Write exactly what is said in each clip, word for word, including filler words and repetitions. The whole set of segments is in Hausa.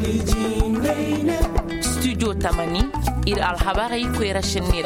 studio tamani ir alhabarai kwera shinira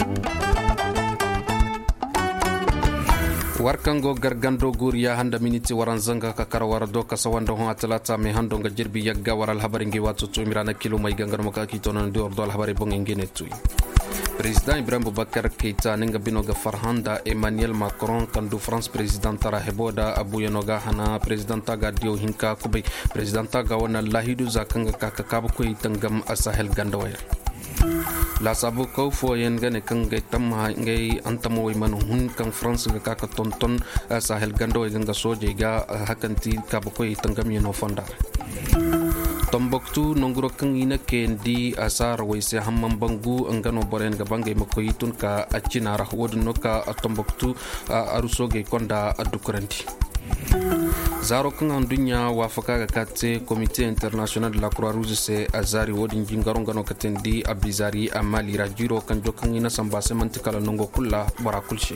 warkango gargando guriya handa miniti waran zanga ka karawar do ka sawando ho atlata me hando nga jirbi yagga waral habari ngi watu to mirana kilo may gangar maka ki tonon do ordol habari bonge ngene tuy President Ibrahim Boubacar Keita ninga binoga farhanda Emmanuel Macron kandu France President tara heboda abu yanoga hana President taga dio hinka kubai President taga wana lahidu zakanga kakakabu ko itangam asahel gandawair la sabu ko fo yen gane kanga tamma ngay antamo man hun kan France ga kaka tonton sahel gandawair ganga soje ga hakanti kabu ko itangam yeno fondar Tombouctou nonguro kang ina kendi asar waise hamman bangu angano boren ga bangay makoyitun ka achinara wodno ka Tombouctou arusoge konda adukuranti Zaro kang andunya wafaka ga katse Comité International de la Croix-Rouge se azari wodin jingaron gano katendi abizari amali rajiro kanjo kang ina sambase mantikala nongo kulla barakulshi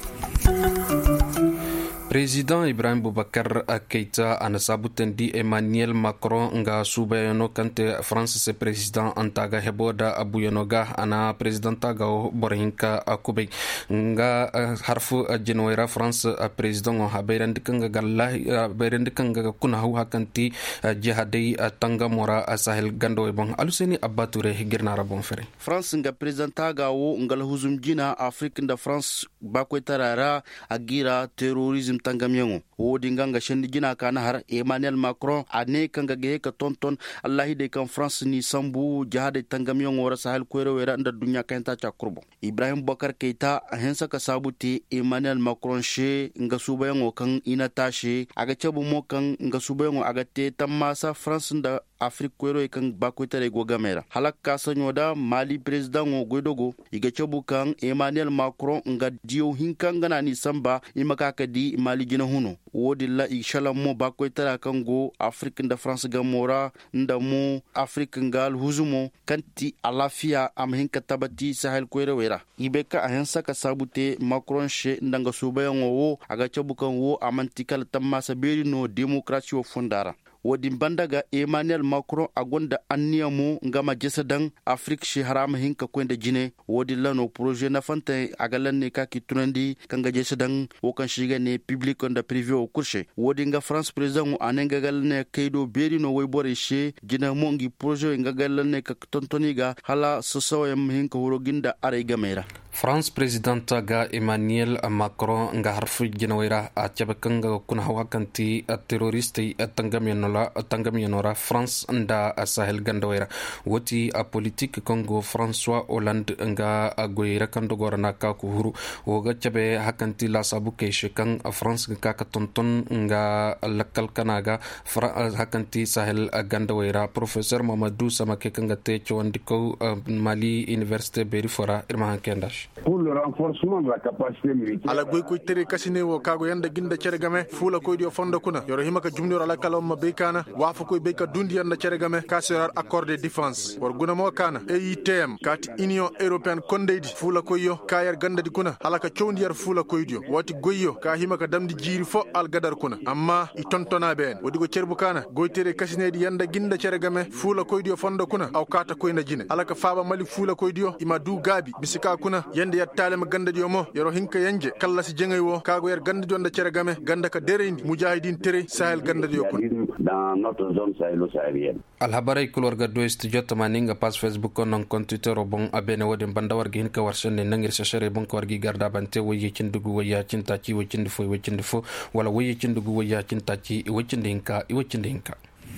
President Ibrahim Boubacar Keita anasabutendi Emmanuel Macron nga subayano kante France se president antaga heboda abuyanoga ana president taga borhinka akubay nga harfu January France president haberendi kanga galla haberendi kanga kuna hu hakanti jihadai tanga mora sahel gando bon aluseni abature girnara bon fere France nga president taga wo ngal huzum jina Afrique da France bakwetarara agira terrorism tangamyengo wodi nganga shendi gina kana har Emmanuel Macron ane kanga ge ka tonton Allah de kan France ni sambu jihad tangamyengo wara sahel kwero wera nda dunya kanta cha kurbo Ibrahim Boubacar Keita hensa ka sabuti Emmanuel Macron she nga subayango kan ina tashi aga chabu mo kan nga subayango aga te tamasa France nda Afrique kwero kan bakwetare go gamera halakka sanyoda Mali president ngo godogo iga chabu kan Emmanuel Macron nga dio hinkanga na ni samba imaka kadi Mali gina huno wodi la inshallah mo bakwetara kan go Afrique nda France gamora nda mo Afrique ngal huzumo kanti alafia am hinka tabati sahel kwero wera ibeka ahensa ka sabute Macron she ndanga subayango wo aga chabu kan wo amantikal tamasa beri no demokrasi wo fundara wodi bandaga Emmanuel Macron agonda anniyamo ngama jesadan Afrique shi harama hinka kwenda jine wodi lano projet na fanta agalanne ka kitunandi kanga jesadan wokan shiga ne public onda privé o kurshe wodi nga France president anenga galne kaido berino way bore she jina mongi projet nga galne ka tontoniga hala soso yam hinka horoginda are gamera France president ga Emmanuel Macron nga harfu jinawaira a chabakanga kuna hawakanti terroristi atangamiano la tangamianora France nda sahel gandawaira woti a politique Congo François Hollande nga agoira kandogora na ka kuhuru woga chabe hakanti la sabuke shekan France ka ka tonton nga lakal kanaga hakanti sahel gandawaira professeur Mamadou Samake kanga te chondiko Mali Université Berifora irma kendash pour le renforcement de la capacité militaire ala goy koy tere kasine wo kago yanda ginda ceregame fula koy dio fondo kuna yoro himaka jumniro ala kalom ma bekana wafu koy beka dundi yanda ceregame kasirar accord de défense war guna mo kana E I T M kati union européenne kondeydi fula koy yo kayar gandadi kuna halaka chowndi yar fula koy dio wati goyyo ka himaka damdi jiri fo al gadar kuna amma i tontona ben wodi go cerbu kana goy tere kasine di yanda ginda ceregame fula koy dio fondo kuna aw kata koy na jine alaka faaba mali fula koy dio ima du gabi bisika kuna yande yattale ma gandadi mo yoro hinka yanje kala si jengay wo kago yar gandadi onda ceregame ganda ka dereyndi mujahidin tere sahel gandadi yo kun dans notre zone sahélo-sahélienne alhabarai kulorga do studio tamaninga pas Facebook non kon Twitter bon abene wode bandawar gi hinka warshane nangir shashare bon ko wargi garda bante woyi cindugu woya cinta ci wo cindi fo wo cindi fo wala woyi cindugu woya cinta ci wo cindi hinka wo cindi hinka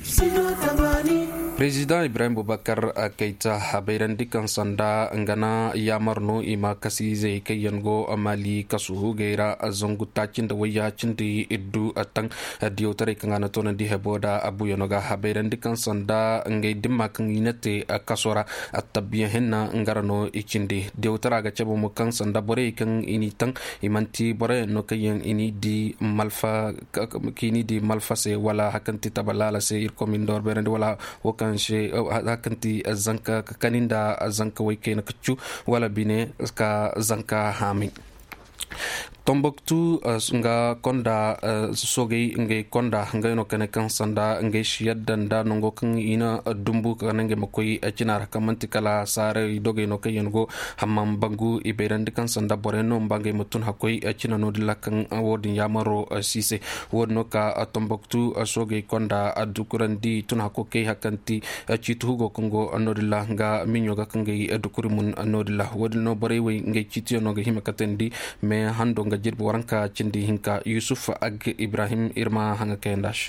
President Ibrahim Boubacar Keita habeirandi kan sanda ngana yamarno ima kasize kayango amali kasuhu geira zongu tachin da waya cindi iddu atang diotare kangana tona di heboda abu yonoga habeirandi kan sanda ngai dimma kan inate kasora atabiya henna ngarano ikindi diotara ga chabo mo kan sanda bore kan ini tang imanti bore no kayen ini di malfa kini di malfa se wala hakanti tabalala se ir komindor berende wala wokan she hakanti zanka kaninda zanka wayke na kachu wala bine ka zanka hami Tombouctou nga konda soge nge konda nga no kane kan sanda nge shiyadda nda nongo kan ina dumbu kan nge makoy cinar kamanti kala sare doge no kayen go hammam bangu iberan kan sanda boreno mbange mutun hakoy cina no dilla kan wodin yamaro sise wodno ka Tombouctou soge konda adukurandi tun hakoke hakanti citu go kongo anodilla nga minyo ga kan nge adukurimun anodilla wodno borewe nge citu no ga himakatendi me hando nga jirbi waranka cindi hinka Yusuf ag Ibrahim Irma hanga kendash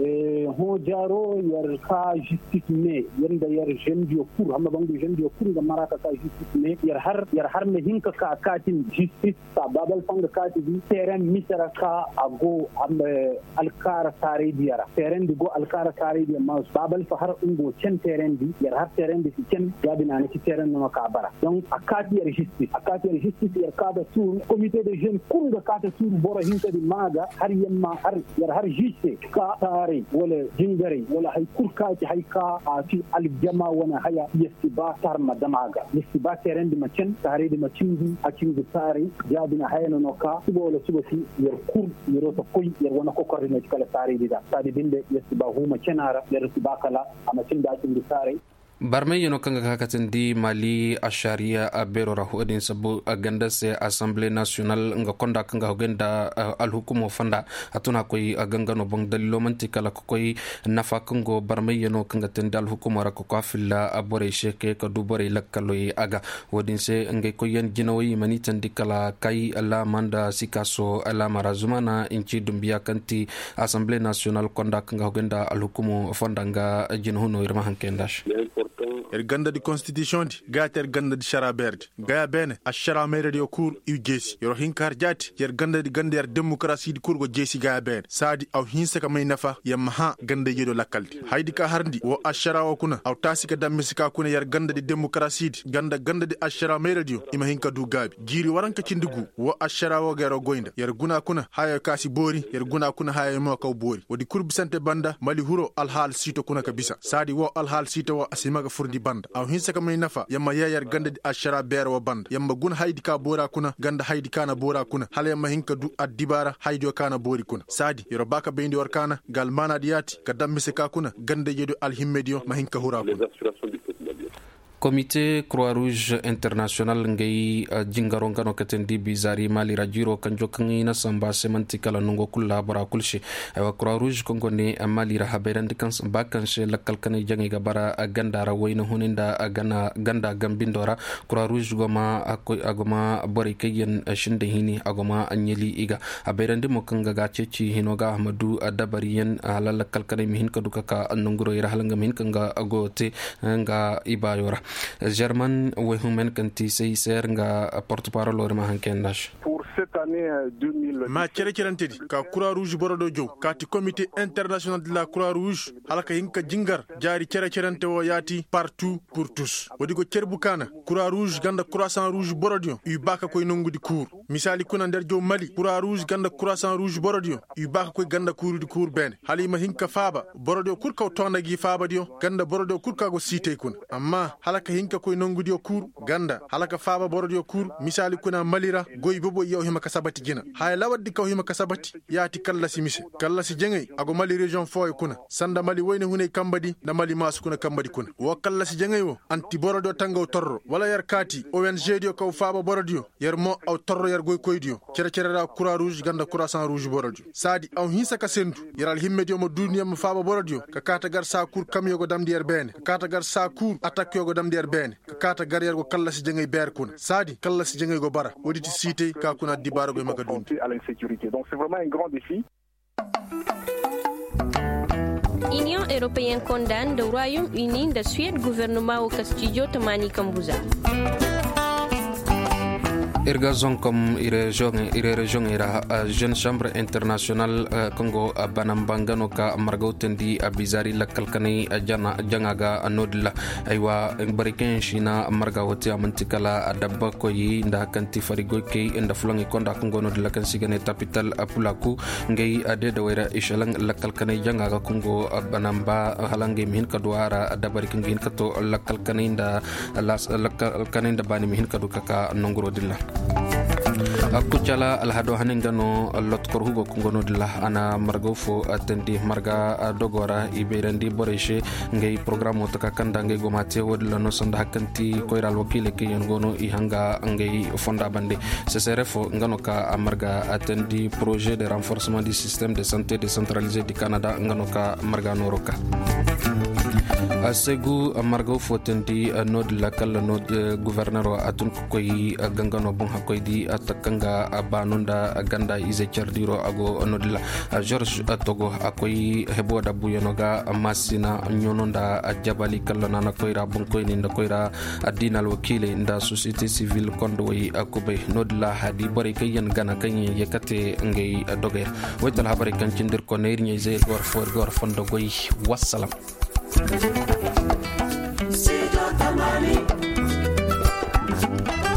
ho jaro yar ka justice ne yanda yar jendio kur amma bangu jendio kur ga maraka ka justice ne yar har yar har ne hinka ka katin justice ta babal fanga kati bi teren misara ka ago amma alkara tare diyara teren digo alkara tare diya mas babal fa har ungo cen teren di yar har teren di cen ya bina ne teren no ka bara donc akati yar justice akati yar justice yar ka da tour comité de jeunes kur ga kata tour bora hinka di maga har yamma har yar har justice ka tare wala jingare wala hay kurkaji hay ka a fi aljama wana haya yestiba tar madamaga yestiba teren di macen tare di macin a cikin tare ya bina hayano no ka subo wala subo fi yar kur yaro to koy yar wana ko korri ne kala tare di da tadi binde yestiba huma cenara yar yestiba kala a macin da cikin tare barme yano kanga hakatin di Mali a sharia a berora hodin sabu a ganda se Assemblée nationale nga konda kanga hogenda alhukumo fanda atuna koy a ganga no bang dalilo manti kala koy nafa kango barme yano kanga tenda alhukumo ra ko afilla a bore sheke ka du bore lakkaloy aga hodin se ngay koy yan jinawi mani tandi kala kay ala manda sikaso ala marazumana inci dumbiya kanti Assemblée nationale konda kanga hogenda alhukumo fanda nga jinhono irma hankendash er ganda di constitution di gati er ganda di shara berdi gaya bene a shara mere di okur iu jesi yoro hinkar jati yer ganda di ganda yer demokrasi di kurgo jesi gaya bene sadi au hinse ka may nafa yamma ha ganda yedo lakaldi haydi ka harndi wo a shara o kuna au tasika dammisika kuna yer ganda di demokrasi di ganda ganda di a shara mere di ima hinka du gabi jiri waranka cindigu wo a shara o gero goinda yer guna kuna haya kasi bori yer guna kuna haya mo ka bori wodi kurbi sante banda mali huro alhal sito kuna ka bisa sadi wo alhal sito wo asima ga furdi banda aw hinsa ka may nafa yamma yayar ganda di ashara ber wa banda yamma gun haydi ka bora kuna ganda haydi kana bora kuna hala yamma hinka du addibara haydi kana bori kuna sadi yoro baka bendi war kana gal mana diyati ka dammise ka kuna ganda yedo alhimmedio ma hinka hura kuna. Comité Croix-Rouge International ngay jingaro ngano katendi bizari Mali rajiro kanjo kangina samba semanti kala nungo kulla bara kulshi aywa Croix-Rouge kongo ne Mali ra haberandi kan samba kanse lakal kan jangi gabara ganda ra wayno huninda gana ganda gambindora Croix-Rouge goma agoma bori kayen shinde hini agoma anyeli iga haberandi mo kanga ga ceci hinoga Ahmadu Dabariyen halal kalkan mihin kaduka ka nunguro ira halanga mihin kanga agote nga ibayora German wehumen kanti sei ser nga porte-parole orma hankendash pour cette année deux mille ma cere cerantedi ka Croix-Rouge borodo jow kati comité international de la Croix-Rouge halaka hinka jingar jari cere cerante wo yati partout pour tous wodi go cerbu kana Croix-Rouge ganda Croissant Rouge borodio u baka koy nongudi cour misali kuna der jow Mali Croix-Rouge ganda Croissant Rouge borodio u baka koy ganda cour di cour ben halima hinka faba borodio kur kaw tonagi faba dio ganda borodio kur kago site kun amma halaka hinka koy nongudi o cour ganda halaka faba borodio cour misali kuna Malira goy bobo yaw hima kasabati gina hay lawaddi kaw hima kasabati yati kala simise kala si jengay ago Mali region foy kuna sanda Mali wayne hunay kambadi na Mali mas kuna kambadi kuna wo kala si jengay wo anti borodio tango torro wala yar kati O N G dio kaw faba borodio yar mo aw torro yar goy koy dio cere cere ra Croix-Rouge ganda Croissant Rouge borodio sadi aw hinsa ka sendu yaral himmedio mo duniya mo faba borodio ka kata gar sa cour kam yogo damdi yar bene ka kata gar sa cour attaque yogo damdi yar bene ka kata gar yar go kala si jengay ber kuna sadi kala si jengay go bara woditi cité ka kuna dibaro go magadundi à l'insécurité. Donc c'est vraiment un grand défi. Union européenne condamne le Royaume-Uni de Suède gouvernement au Castillo Tamani Kambuza. Irga zon comme ire jong ire region ira jeune chambre international Congo banambangano ka margautendi abizari la kalkani jana jangaga anodla aywa bariken shina margawti amantikala adabba koyi nda kanti farigo ke inda flangi konda Congo no la kan sigane capital apulaku ngay ade dawira ishalang la kalkani jangaga Congo banamba halange min kadwara adabariken gin kato la kalkani nda la kalkani nda bani min kaduka ka nongro dilla akucala alhado hanengano lot korhugo kungono dilla ana margofo atendi marga dogora iberandi boreshe ngey programme to kakanda ngey gomate wodla no sonda hakanti koyral wakile ke yongono ihanga ngey fonda bande csrfo ngano ka marga atendi projet de renforcement du système de santé décentralisé du Canada ngano ka marga noroka asegu margo fotendi nod lakal nod gouverneur atun koy gangano bon hakoydi atakanga banonda ganda ize chardiro ago nod la George Togo akoy heboda buyonoga masina nyononda jabali kallana na koyra bon koyni nda koyra adinal wakile nda société civile kondoi akube nod la hadi bari kayen gana kany yekate ngey doge wetal habari kan cindir ko neer ñey zel gor for gor fondo goy wassalam. Sido Tamani.